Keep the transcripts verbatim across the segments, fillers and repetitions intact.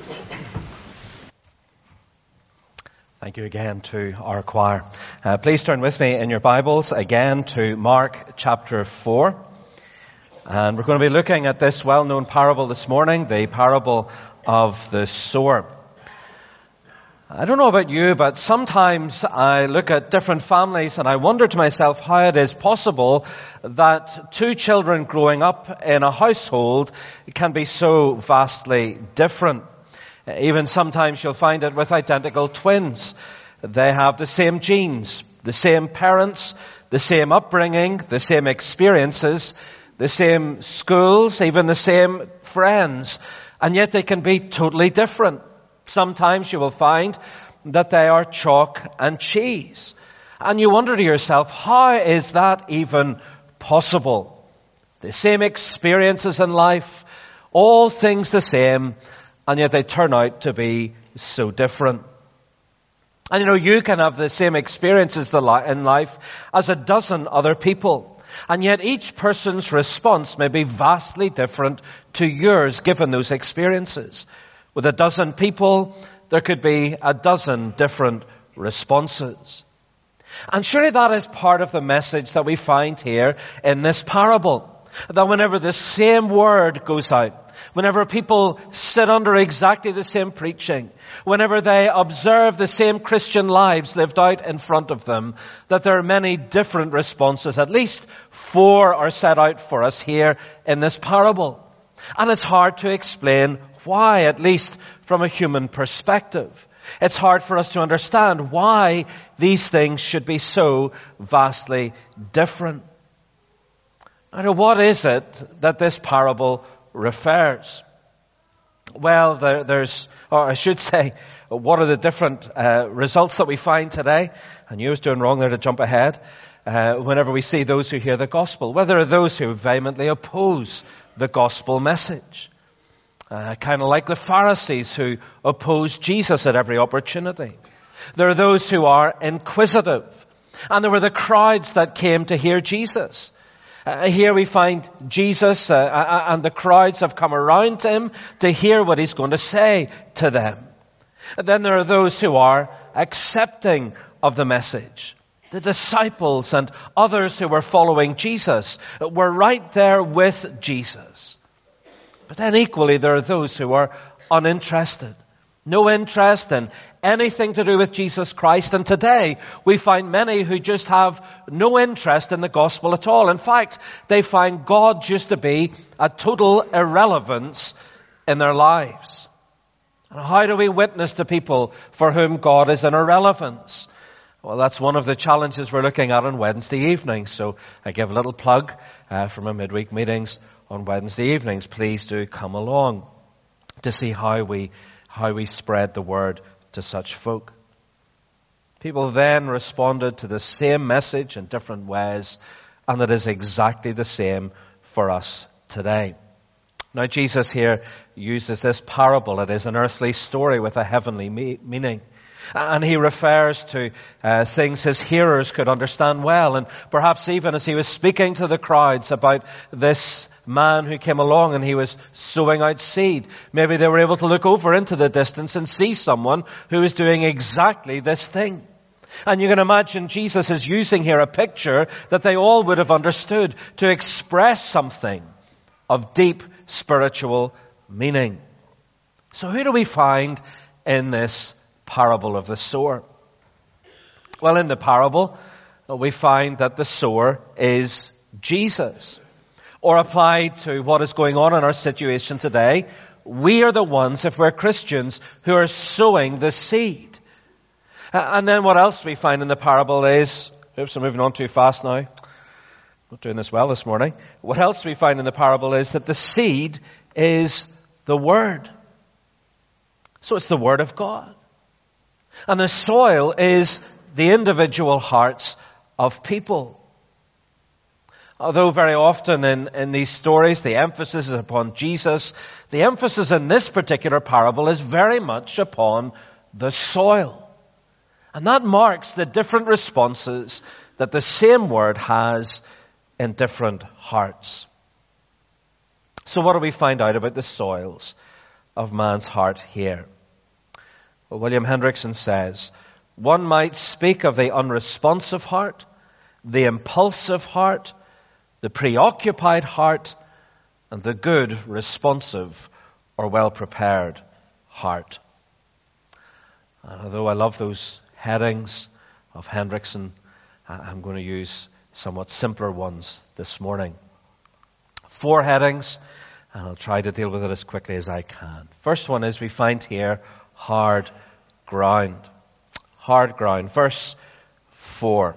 Thank you again to our choir. Uh, please turn with me in your Bibles again to Mark chapter four. And we're going to be looking at this well-known parable this morning, the parable of the sower. I don't know about you, but sometimes I look at different families and I wonder to myself how it is possible that two children growing up in a household can be so vastly different. Even sometimes you'll find it with identical twins. They have the same genes, the same parents, the same upbringing, the same experiences, the same schools, even the same friends, and yet they can be totally different. Sometimes you will find that they are chalk and cheese. And you wonder to yourself, how is that even possible? The same experiences in life, all things the same, and yet they turn out to be so different. And you know, you can have the same experiences in life as a dozen other people. And yet each person's response may be vastly different to yours given those experiences. With a dozen people, there could be a dozen different responses. And surely that is part of the message that we find here in this parable. That whenever the same word goes out, whenever people sit under exactly the same preaching, whenever they observe the same Christian lives lived out in front of them, that there are many different responses. At least four are set out for us here in this parable. And it's hard to explain why, at least from a human perspective. It's hard for us to understand why these things should be so vastly different. Now, what is it that this parable refers? Well, there, there's, or I should say, what are the different uh, results that we find today? I knew I was doing wrong there to jump ahead. Uh, whenever we see those who hear the gospel, well, there are those who vehemently oppose the gospel message. Uh, kind of like the Pharisees who oppose Jesus at every opportunity. There are those who are inquisitive. And there were the crowds that came to hear Jesus. Uh, here we find Jesus uh, uh, and the crowds have come around him to hear what he's going to say to them. And then there are those who are accepting of the message. The disciples and others who were following Jesus were right there with Jesus. But then equally there are those who are uninterested. No interest in anything to do with Jesus Christ. And today we find many who just have no interest in the gospel at all. In fact, they find God just to be a total irrelevance in their lives. And how do we witness to people for whom God is an irrelevance? Well, that's one of the challenges we're looking at on Wednesday evening. So I give a little plug uh, from our midweek meetings on Wednesday evenings. Please do come along to see how we how we spread the word to such folk. People then responded to the same message in different ways, and it is exactly the same for us today. Now, Jesus here uses this parable. It is an earthly story with a heavenly me- meaning. And he refers to uh, things his hearers could understand well. And perhaps even as he was speaking to the crowds about this man who came along and he was sowing out seed, maybe they were able to look over into the distance and see someone who is doing exactly this thing. And you can imagine Jesus is using here a picture that they all would have understood to express something of deep spiritual meaning. So who do we find in this parable of the sower? Well, in the parable, we find that the sower is Jesus. Or applied to what is going on in our situation today, we are the ones, if we're Christians, who are sowing the seed. And then what else we find in the parable is, oops, I'm moving on too fast now. Not doing this well this morning. What else we find in the parable is that the seed is the Word. So it's the Word of God. And the soil is the individual hearts of people. Although very often in, in these stories the emphasis is upon Jesus, the emphasis in this particular parable is very much upon the soil. And that marks the different responses that the same word has in different hearts. So what do we find out about the soils of man's heart here? Well, William Hendrickson says, one might speak of the unresponsive heart, the impulsive heart, the preoccupied heart, and the good, responsive, or well-prepared heart. And although I love those headings of Hendrickson, I'm going to use somewhat simpler ones this morning. Four headings, and I'll try to deal with it as quickly as I can. First one is we find here hard ground. Hard ground. Verse four.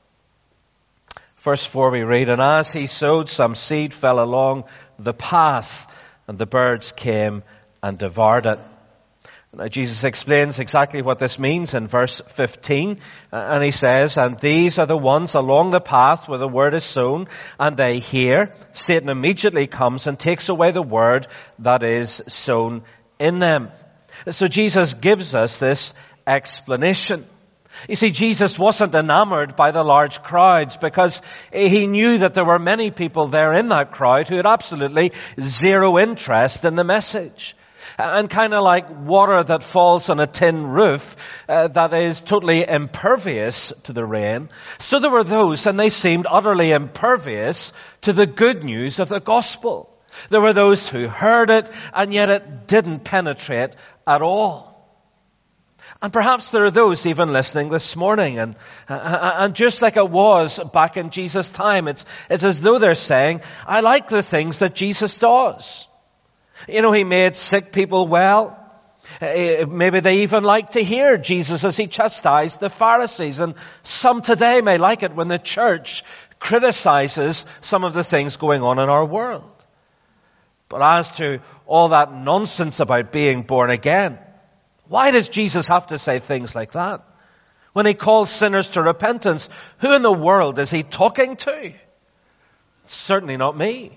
Verse four we read, and as he sowed, some seed fell along the path, and the birds came and devoured it. Now, Jesus explains exactly what this means in verse fifteen, and he says, and these are the ones along the path where the word is sown, and they hear. Satan immediately comes and takes away the word that is sown in them. So Jesus gives us this explanation. You see, Jesus wasn't enamored by the large crowds because he knew that there were many people there in that crowd who had absolutely zero interest in the message. And kind of like water that falls on a tin roof uh, that is totally impervious to the rain. So there were those, and they seemed utterly impervious to the good news of the gospel. There were those who heard it, and yet it didn't penetrate at all. And perhaps there are those even listening this morning, and uh, and just like it was back in Jesus' time, it's it's as though they're saying, I like the things that Jesus does. You know, he made sick people well. Maybe they even like to hear Jesus as he chastised the Pharisees. And some today may like it when the church criticizes some of the things going on in our world. But as to all that nonsense about being born again, why does Jesus have to say things like that? When he calls sinners to repentance, who in the world is he talking to? Certainly not me.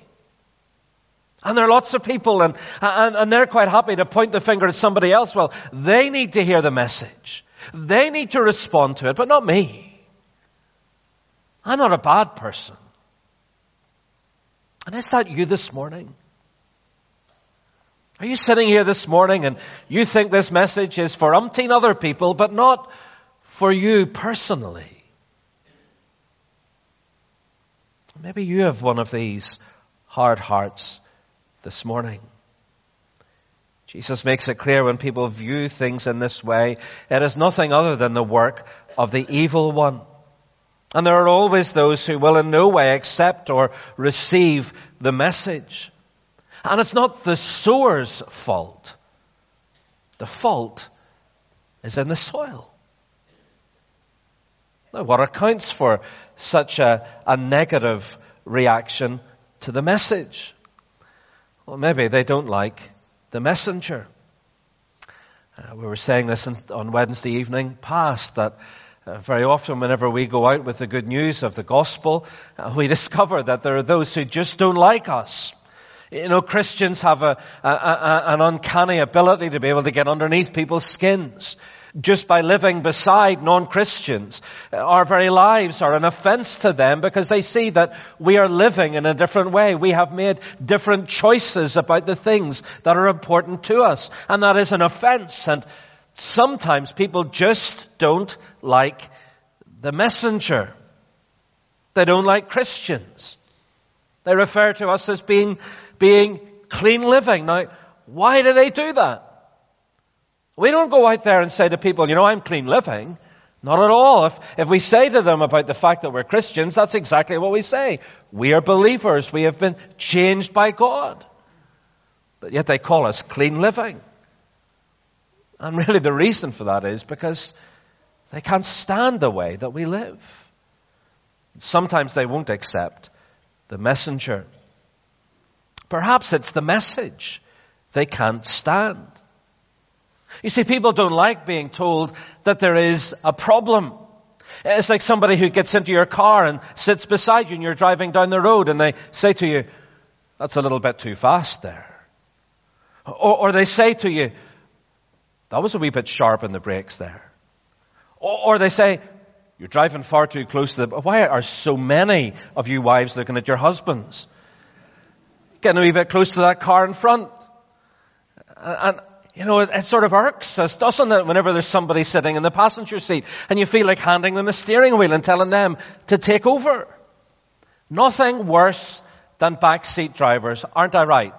And there are lots of people, and, and, and they're quite happy to point the finger at somebody else. Well, they need to hear the message. They need to respond to it, but not me. I'm not a bad person. And is that you this morning? Are you sitting here this morning and you think this message is for umpteen other people, but not for you personally? Maybe you have one of these hard hearts this morning. Jesus makes it clear when people view things in this way, it is nothing other than the work of the evil one. And there are always those who will in no way accept or receive the message. And it's not the sower's fault. The fault is in the soil. Now, what accounts for such a, a negative reaction to the message? Well, maybe they don't like the messenger. Uh, we were saying this in, on Wednesday evening past, that uh, very often whenever we go out with the good news of the gospel, uh, we discover that there are those who just don't like us. You know, Christians have a, a, a, an uncanny ability to be able to get underneath people's skins. Just by living beside non-Christians, our very lives are an offense to them because they see that we are living in a different way. We have made different choices about the things that are important to us. And that is an offense. And sometimes people just don't like the messenger. They don't like Christians. They refer to us as being, being clean living. Now, why do they do that? We don't go out there and say to people, you know, I'm clean living. Not at all. If, if we say to them about the fact that we're Christians, that's exactly what we say. We are believers. We have been changed by God. But yet they call us clean living. And really the reason for that is because they can't stand the way that we live. Sometimes they won't accept the messenger. Perhaps it's the message they can't stand. You see, people don't like being told that there is a problem. It's like somebody who gets into your car and sits beside you and you're driving down the road and they say to you, that's a little bit too fast there. Or, or they say to you, that was a wee bit sharp in the brakes there. Or, or they say, you're driving far too close to the... Why are so many of you wives looking at your husbands? Getting a wee bit close to that car in front. And, you know, it, it sort of irks us, doesn't it, whenever there's somebody sitting in the passenger seat and you feel like handing them the steering wheel and telling them to take over. Nothing worse than backseat drivers, aren't I right?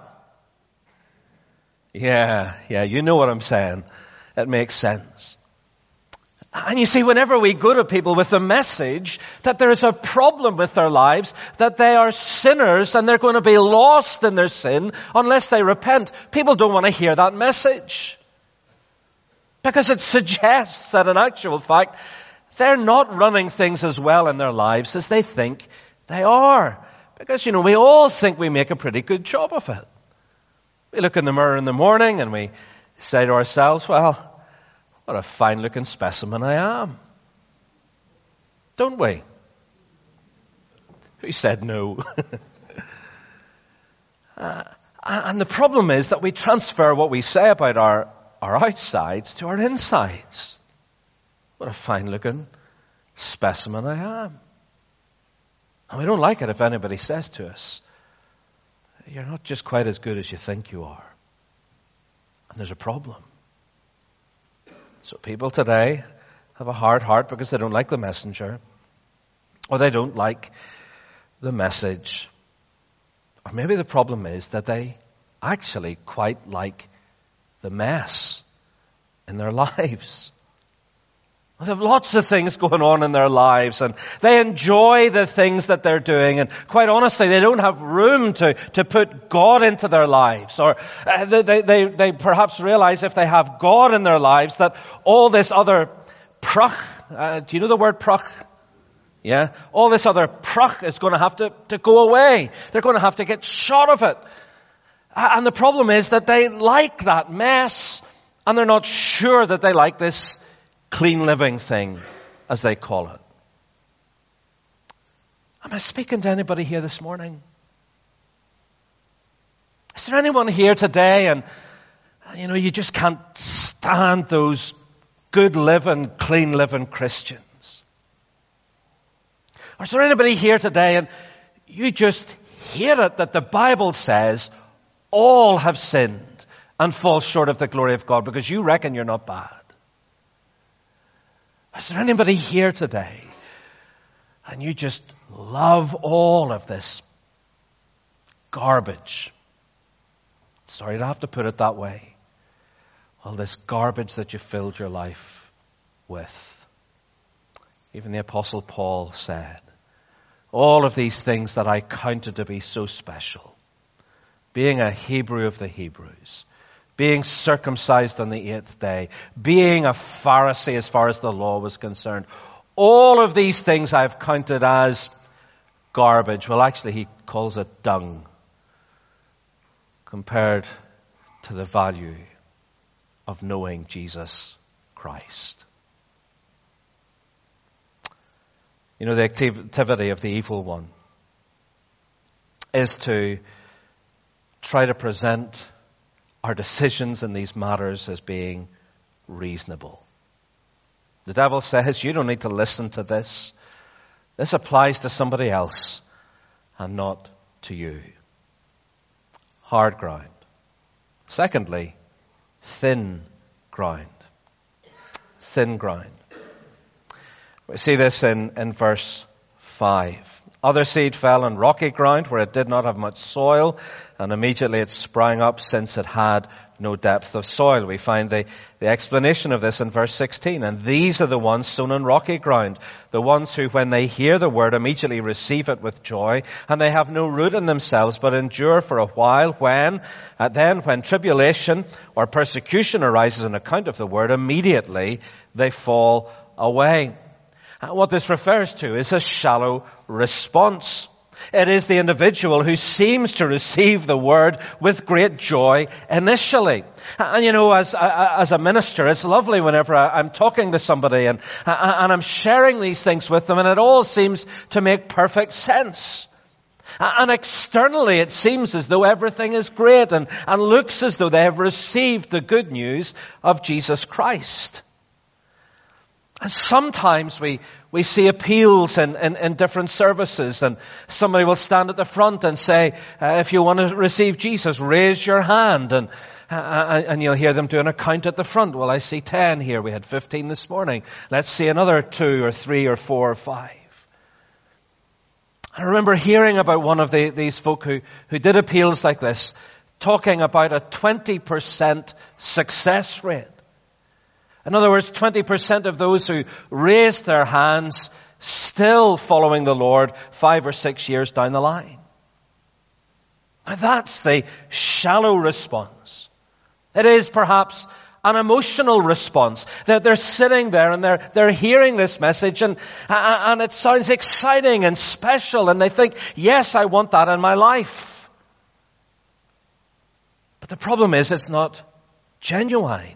Yeah, yeah, you know what I'm saying. It makes sense. And you see, whenever we go to people with the message that there is a problem with their lives, that they are sinners and they're going to be lost in their sin unless they repent, people don't want to hear that message. Because it suggests that in actual fact, they're not running things as well in their lives as they think they are. Because, you know, we all think we make a pretty good job of it. We look in the mirror in the morning and we say to ourselves, well, what a fine-looking specimen I am. Don't we? Who said no? uh, and the problem is that we transfer what we say about our, our outsides to our insides. What a fine-looking specimen I am. And we don't like it if anybody says to us, you're not just quite as good as you think you are. And there's a problem. So people today have a hard heart because they don't like the messenger, or they don't like the message. Or maybe the problem is that they actually quite like the mess in their lives. They have lots of things going on in their lives and they enjoy the things that they're doing, and quite honestly they don't have room to, to put God into their lives, or uh, they, they, they perhaps realize if they have God in their lives that all this other pruck, uh, do you know the word pruck? Yeah? All this other pruck is going to have to, to go away. They're going to have to get shot of it. And the problem is that they like that mess and they're not sure that they like this clean living thing, as they call it. Am I speaking to anybody here this morning? Is there anyone here today and, you know, you just can't stand those good living, clean living Christians? Or is there anybody here today and you just hate it that the Bible says all have sinned and fall short of the glory of God because you reckon you're not bad? Is there anybody here today and you just love all of this garbage? Sorry to have to put it that way. All this garbage that you filled your life with. Even the Apostle Paul said, all of these things that I counted to be so special, being a Hebrew of the Hebrews, being circumcised on the eighth day, being a Pharisee as far as the law was concerned. All of these things I've counted as garbage. Well, actually, he calls it dung compared to the value of knowing Jesus Christ. You know, the activity of the evil one is to try to present our decisions in these matters as being reasonable. The devil says, you don't need to listen to this. This applies to somebody else and not to you. Hard ground. Secondly, thin ground. Thin ground. We see this in, in verse five. Other seed fell on rocky ground where it did not have much soil, and immediately it sprang up since it had no depth of soil. We find the, the explanation of this in verse sixteen. And these are the ones sown on rocky ground, the ones who, when they hear the word, immediately receive it with joy, and they have no root in themselves, but endure for a while. When, uh, then when tribulation or persecution arises on account of the word, immediately they fall away. What this refers to is a shallow response. It is the individual who seems to receive the word with great joy initially. And you know, as as a minister, it's lovely whenever I'm talking to somebody and and I'm sharing these things with them, and it all seems to make perfect sense. And externally it seems as though everything is great and, and looks as though they have received the good news of Jesus Christ. And sometimes we, we see appeals in, in, in different services, and somebody will stand at the front and say, uh, if you want to receive Jesus, raise your hand. And, uh, and you'll hear them doing a count at the front. Well, I see ten here. We had fifteen this morning. Let's see another two or three or four or five. I remember hearing about one of the, these folk who, who did appeals like this, talking about a twenty percent success rate. In other words, twenty percent of those who raised their hands still following the Lord five or six years down the line. Now that's the shallow response. It is perhaps an emotional response. That they're sitting there and they're, they're hearing this message, and, and it sounds exciting and special, and they think, yes, I want that in my life. But the problem is it's not genuine.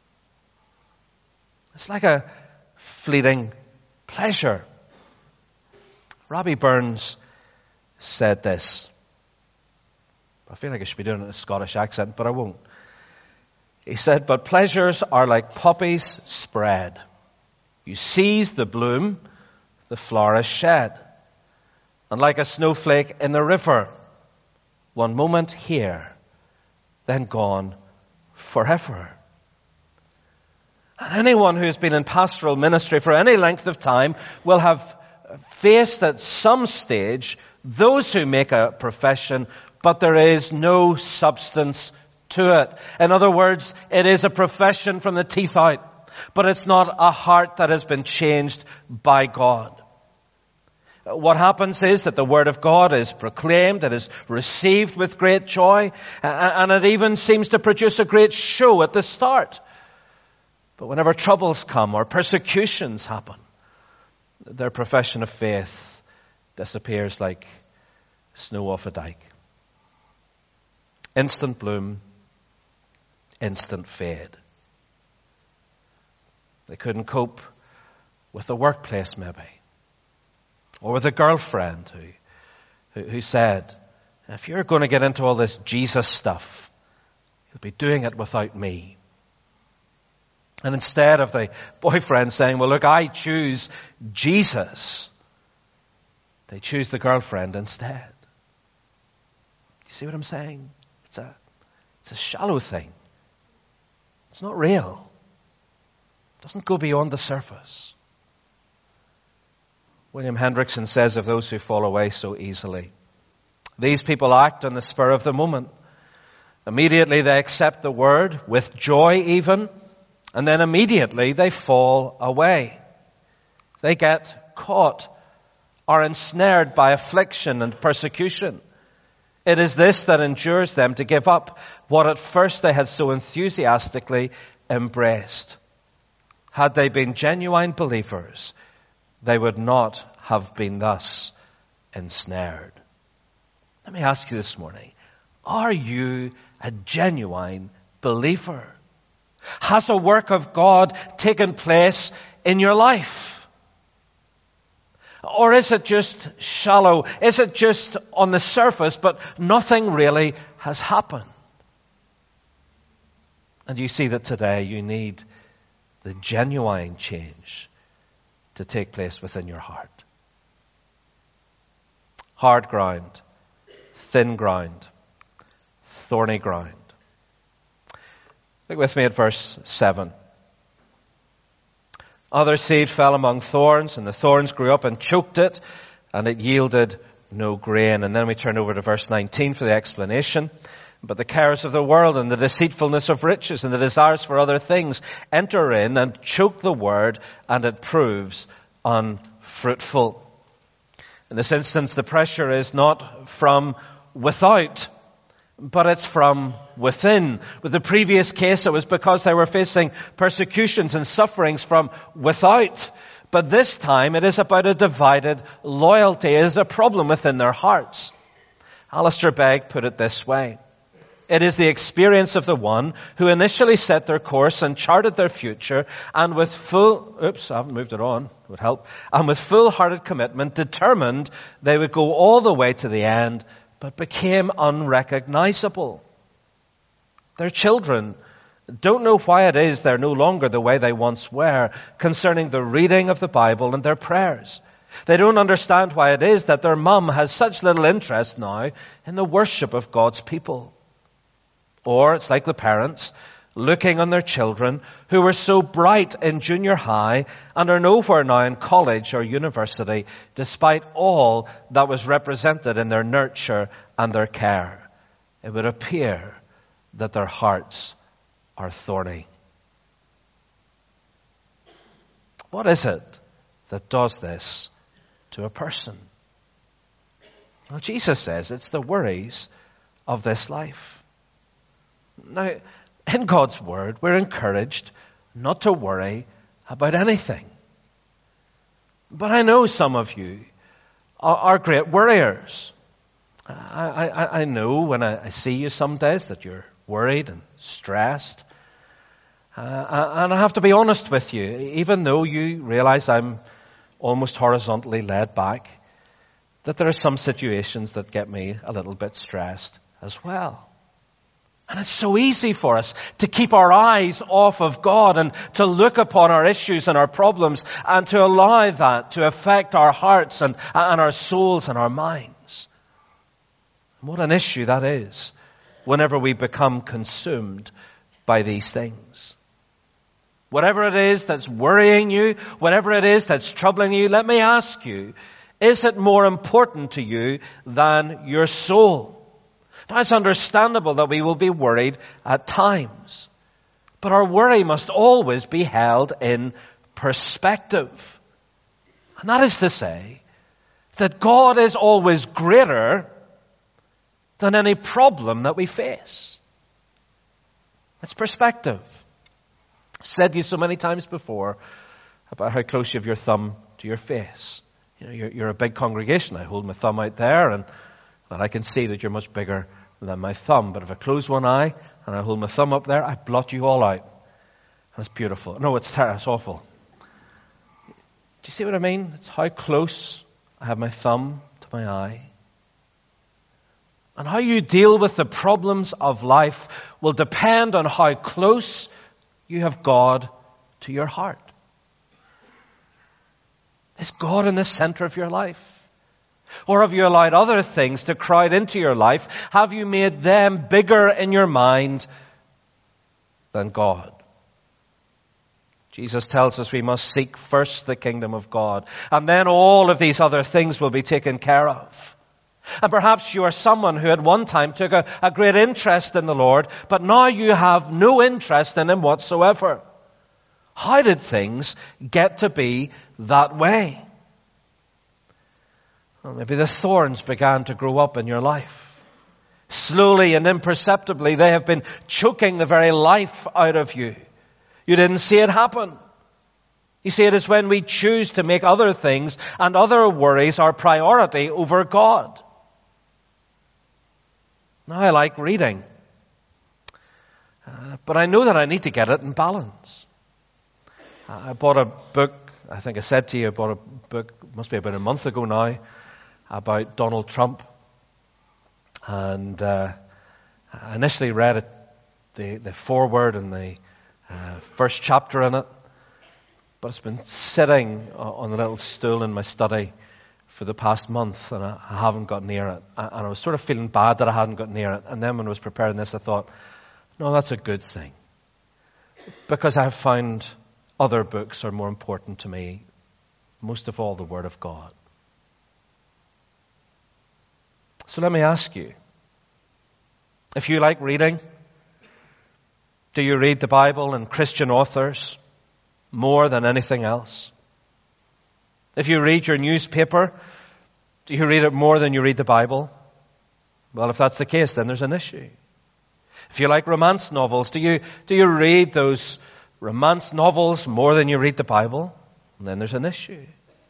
It's like a fleeting pleasure. Robbie Burns said this. I feel like I should be doing it in a Scottish accent, but I won't. He said, but pleasures are like poppies spread. You seize the bloom, the flower is shed. And like a snowflake in the river, one moment here, then gone forever. And anyone who's been in pastoral ministry for any length of time will have faced at some stage those who make a profession, but there is no substance to it. In other words, it is a profession from the teeth out, but it's not a heart that has been changed by God. What happens is that the Word of God is proclaimed, it is received with great joy, and it even seems to produce a great show at the start. But whenever troubles come or persecutions happen, their profession of faith disappears like snow off a dike. Instant bloom, instant fade. They couldn't cope with the workplace maybe, or with a girlfriend who, who, who said, if you're going to get into all this Jesus stuff, you'll be doing it without me. And instead of the boyfriend saying, well, look, I choose Jesus, they choose the girlfriend instead. You see what I'm saying? It's a, it's a shallow thing. It's not real. It doesn't go beyond the surface. William Hendrickson says of those who fall away so easily, these people act on the spur of the moment. Immediately they accept the word, with joy even, and then immediately they fall away. They get caught or ensnared by affliction and persecution. It is this that endures them to give up what at first they had so enthusiastically embraced. Had they been genuine believers, they would not have been thus ensnared. Let me ask you this morning, are you a genuine believer? Has a work of God taken place in your life? Or is it just shallow? Is it just on the surface, but nothing really has happened? And you see that today you need the genuine change to take place within your heart. Hard ground, thin ground, thorny ground. Look with me at verse seven. Other seed fell among thorns, and the thorns grew up and choked it, and it yielded no grain. And then we turn over to verse nineteen for the explanation. But the cares of the world and the deceitfulness of riches and the desires for other things enter in and choke the word, and it proves unfruitful. In this instance, the pressure is not from without, but it's from within. With the previous case, it was because they were facing persecutions and sufferings from without. But this time, it is about a divided loyalty. It is a problem within their hearts. Alistair Begg put it this way. It is the experience of the one who initially set their course and charted their future, and with full, oops, I haven't moved it on, it would help, and with full-hearted commitment determined they would go all the way to the end, but became unrecognizable. Their children don't know why it is they're no longer the way they once were concerning the reading of the Bible and their prayers. They don't understand why it is that their mum has such little interest now in the worship of God's people. Or it's like the parents looking on their children who were so bright in junior high and are nowhere now in college or university, despite all that was represented in their nurture and their care. It would appear that their hearts are thorny. What is it that does this to a person? Well, Jesus says it's the worries of this life. Now, in God's Word, we're encouraged not to worry about anything. But I know some of you are, are great worriers. I, I, I know when I, I see you some days that you're worried and stressed. Uh, and I have to be honest with you, even though you realize I'm almost horizontally laid back, that there are some situations that get me a little bit stressed as well. And it's so easy for us to keep our eyes off of God and to look upon our issues and our problems and to allow that to affect our hearts and, and our souls and our minds. What an issue that is whenever we become consumed by these things. Whatever it is that's worrying you, whatever it is that's troubling you, let me ask you, is it more important to you than your soul? Now, it's understandable that we will be worried at times, but our worry must always be held in perspective. And that is to say that God is always greater than any problem that we face. It's perspective. I've said to you so many times before about how close you have your thumb to your face. You know, you're, you're a big congregation. I hold my thumb out there and well, I can see that you're much bigger than my thumb. But if I close one eye and I hold my thumb up there, I blot you all out. That's beautiful. No, it's terrible. It's awful. Do you see what I mean? It's how close I have my thumb to my eye. And how you deal with the problems of life will depend on how close you have God to your heart. Is God in the center of your life? Or have you allowed other things to crowd into your life? Have you made them bigger in your mind than God? Jesus tells us we must seek first the kingdom of God, and then all of these other things will be taken care of. And perhaps you are someone who at one time took a, a great interest in the Lord, but now you have no interest in Him whatsoever. How did things get to be that way? Well, maybe the thorns began to grow up in your life. Slowly and imperceptibly, they have been choking the very life out of you. You didn't see it happen. You see, it is when we choose to make other things and other worries our priority over God. Now, I like reading, uh, but I know that I need to get it in balance. Uh, I bought a book, I think I said to you, I bought a book, must be about a month ago now, about Donald Trump. And uh, I initially read it, the, the foreword and the uh, first chapter in it. But it's been sitting on a little stool in my study for the past month, and I haven't got near it. And I was sort of feeling bad that I hadn't got near it. And then when I was preparing this, I thought, no, that's a good thing. Because I have found other books are more important to me, most of all the Word of God. So let me ask you, if you like reading, do you read the Bible and Christian authors more than anything else? If you read your newspaper, do you read it more than you read the Bible? Well, if that's the case, then there's an issue. If you like romance novels, do you, do you read those romance novels more than you read the Bible? And then there's an issue.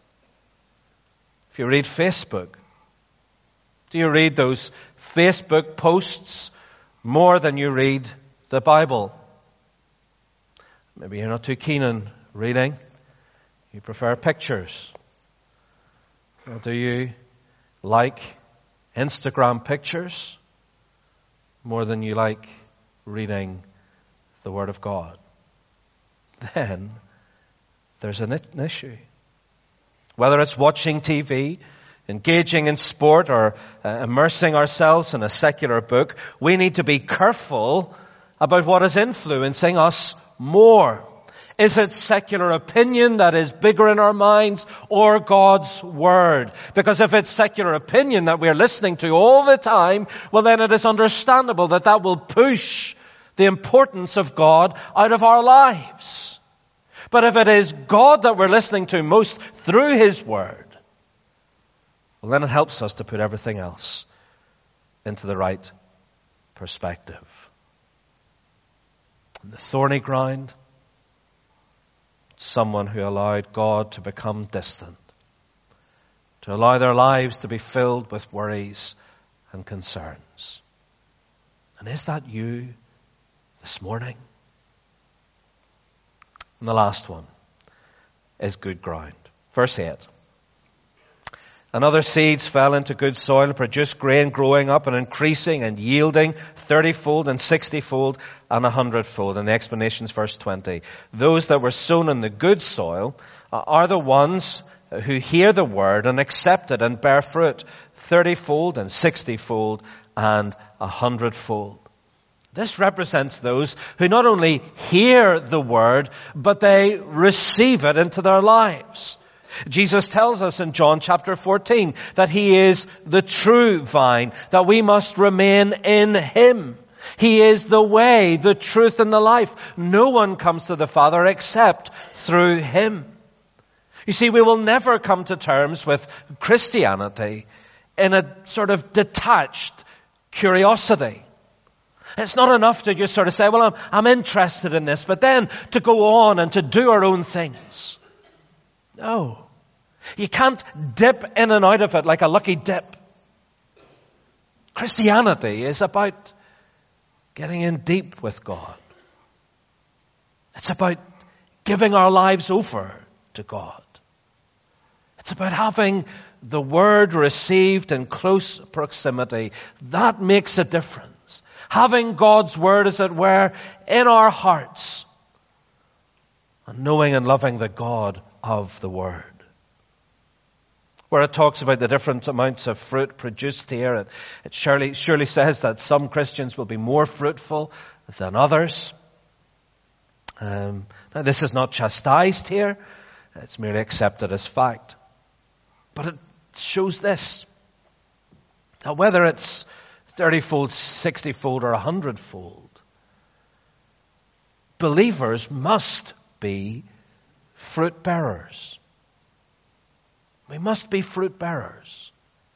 If you read Facebook, do you read those Facebook posts more than you read the Bible? Maybe you're not too keen on reading. You prefer pictures. Or do you like Instagram pictures more than you like reading the Word of God, then there's an issue. Whether it's watching T V, engaging in sport, or uh, immersing ourselves in a secular book, we need to be careful about what is influencing us more. Is it secular opinion that is bigger in our minds, or God's Word? Because if it's secular opinion that we're listening to all the time, well then it is understandable that that will push the importance of God out of our lives. But if it is God that we're listening to most through His Word, well then it helps us to put everything else into the right perspective. The thorny ground, someone who allowed God to become distant, to allow their lives to be filled with worries and concerns. And is that you this morning? And the last one is good ground. Verse eight. And other seeds fell into good soil and produced grain, growing up and increasing and yielding thirty-fold and sixty-fold and a hundredfold. And the explanation is verse twenty. Those that were sown in the good soil are the ones who hear the word and accept it and bear fruit thirty-fold and sixty-fold and a hundredfold. This represents those who not only hear the word, but they receive it into their lives. Jesus tells us in John chapter fourteen that He is the true vine, that we must remain in Him. He is the way, the truth, and the life. No one comes to the Father except through Him. You see, we will never come to terms with Christianity in a sort of detached curiosity. It's not enough to just sort of say, well, I'm, I'm interested in this, but then to go on and to do our own things. No. You can't dip in and out of it like a lucky dip. Christianity is about getting in deep with God. It's about giving our lives over to God. It's about having the Word received in close proximity. That makes a difference. Having God's Word, as it were, in our hearts. And knowing and loving the God of the Word. Where it talks about the different amounts of fruit produced here, it, it surely, surely says that some Christians will be more fruitful than others. Um, now this is not chastised here. It's merely accepted as fact. But it shows this. That whether it's thirty-fold, sixty-fold, or a hundred-fold, believers must be fruit bearers. We must be fruit bearers.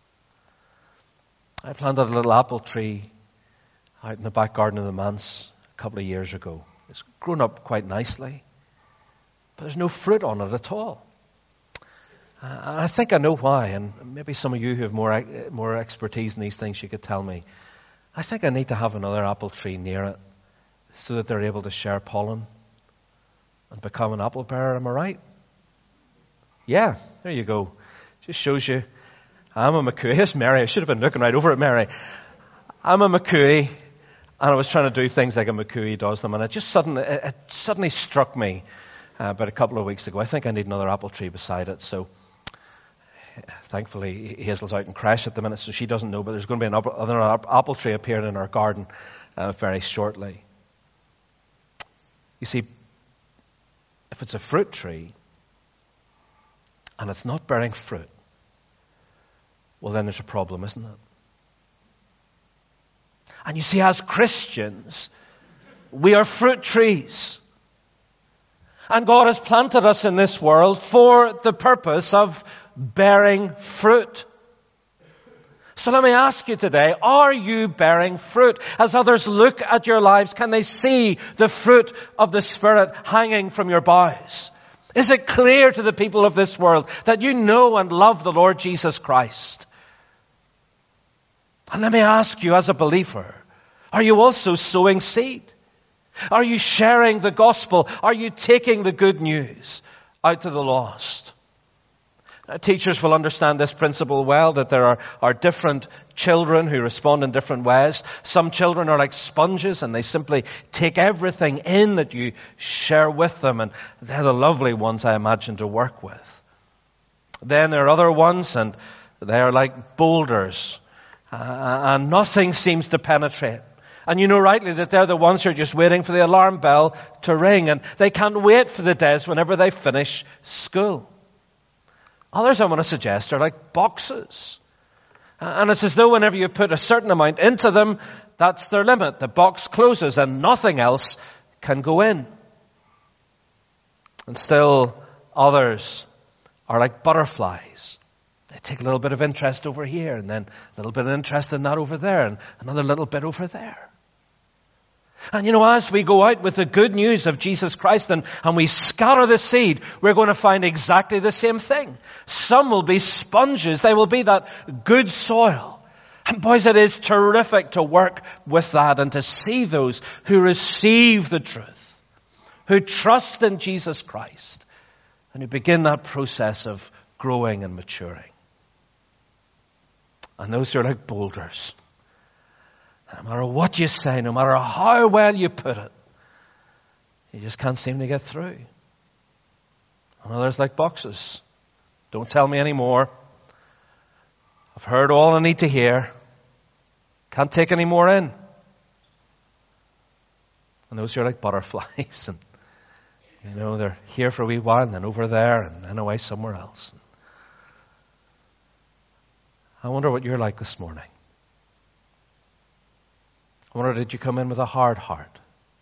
I planted a little apple tree out in the back garden of the manse a couple of years ago. It's grown up quite nicely, but there's no fruit on it at all. Uh, and I think I know why, and maybe some of you who have more more expertise in these things, you could tell me. I think I need to have another apple tree near it so that they're able to share pollen and become an apple bearer. Am I right? Yeah, there you go. Just shows you. I'm a McCooey. Here's Mary. I should have been looking right over at Mary. I'm a McCooey, and I was trying to do things like a McCooey does them, and it just suddenly, it, it suddenly struck me uh, about a couple of weeks ago. I think I need another apple tree beside it. So, thankfully, Hazel's out in creche at the minute, so she doesn't know. But there's going to be another, another apple tree appearing in our garden uh, very shortly. You see, if it's a fruit tree and it's not bearing fruit, well, then there's a problem, isn't it? And you see, as Christians, we are fruit trees. And God has planted us in this world for the purpose of bearing fruit. So let me ask you today, are you bearing fruit? As others look at your lives, can they see the fruit of the Spirit hanging from your boughs? Is it clear to the people of this world that you know and love the Lord Jesus Christ? And let me ask you, as a believer, are you also sowing seed? Are you sharing the gospel? Are you taking the good news out to the lost? Uh, teachers will understand this principle well, that there are, are different children who respond in different ways. Some children are like sponges and they simply take everything in that you share with them, and they're the lovely ones, I imagine, to work with. Then there are other ones and they are like boulders, uh, and nothing seems to penetrate. And you know rightly that they're the ones who are just waiting for the alarm bell to ring, and they can't wait for the days whenever they finish school. Others, I want to suggest, are like boxes. And it's as though whenever you put a certain amount into them, that's their limit. The box closes and nothing else can go in. And still others are like butterflies. They take a little bit of interest over here, and then a little bit of interest in that over there, and another little bit over there. And you know, as we go out with the good news of Jesus Christ and, and we scatter the seed, we're going to find exactly the same thing. Some will be sponges. They will be that good soil. And boys, it is terrific to work with that and to see those who receive the truth, who trust in Jesus Christ, and who begin that process of growing and maturing. And those are like boulders. No matter what you say, no matter how well you put it, you just can't seem to get through. And others like boxes. Don't tell me any more. I've heard all I need to hear. Can't take any more in. And those are like butterflies. And, you know, they're here for a wee while and then over there and then away somewhere else. I wonder what you're like this morning. I wonder, did you come in with a hard heart?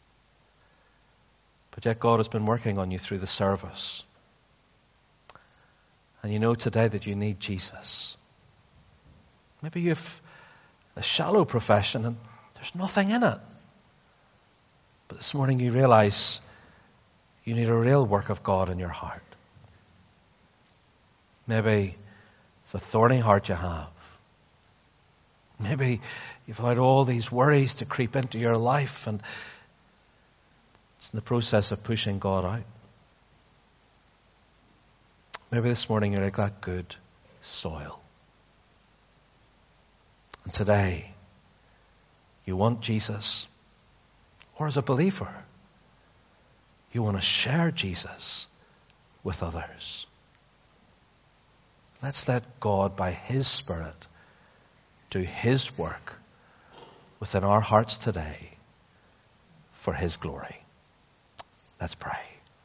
But yet God has been working on you through the service. And you know today that you need Jesus. Maybe you have a shallow profession and there's nothing in it. But this morning you realize you need a real work of God in your heart. Maybe it's a thorny heart you have. Maybe you've allowed all these worries to creep into your life and it's in the process of pushing God out. Maybe this morning you're like that good soil. And today you want Jesus, or as a believer, you want to share Jesus with others. Let's let God, by His Spirit, do His work within our hearts today for His glory. Let's pray.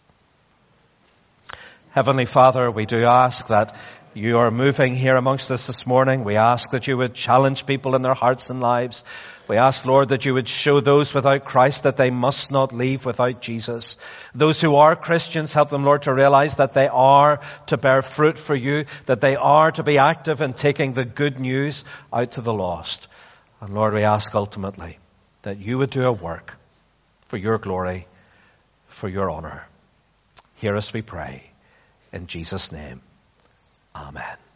Heavenly Father, we do ask that you are moving here amongst us this morning. We ask that you would challenge people in their hearts and lives. We ask, Lord, that you would show those without Christ that they must not leave without Jesus. Those who are Christians, help them, Lord, to realize that they are to bear fruit for you, that they are to be active in taking the good news out to the lost. And Lord, we ask ultimately that you would do a work for your glory, for your honor. Hear us, we pray. In Jesus' name, amen.